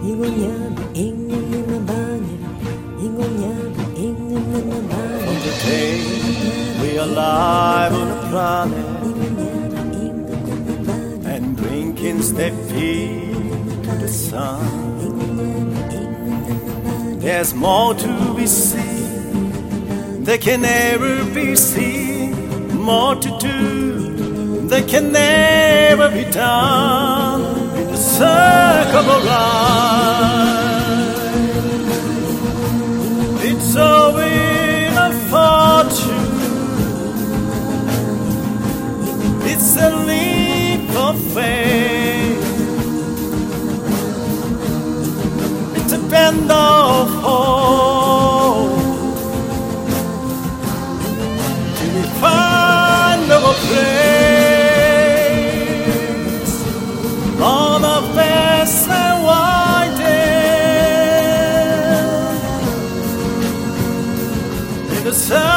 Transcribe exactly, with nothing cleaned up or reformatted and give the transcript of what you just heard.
이곳냐고 있는 내 방에 이곳냐고 있는 내 방에 On the day we are alive on the planet 이곳냐고 있는 내 방에 and drinking step feet to the sun. 이곳냐고 있는 내 방에 There's more to be seen that can never be seen, more to do that can never be done in the circle of life. It's a wheel of fortune, it's a leap of faith, it's a bend of hope till we find our place on the best and widest in the sun.